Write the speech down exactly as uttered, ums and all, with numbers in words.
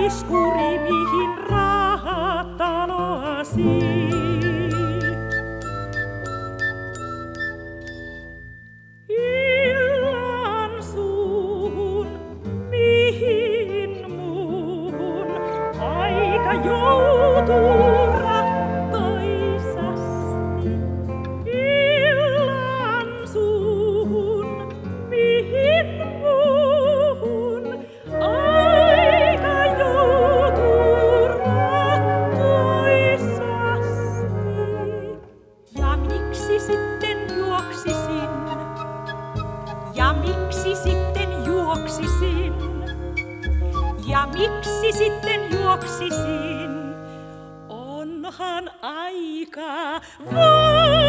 paiskuri, mihin rahat taloasi. Illan suuhun, mihin muuhun, aika joutuu rattoisasti. Illan suuhun, mihin muuhun, aika joutuu rattoisasti. Ja miksi sitten juoksisin? Ja miksi sitten juoksisin? Ja miksi sitten juoksisin? Onhan aika vai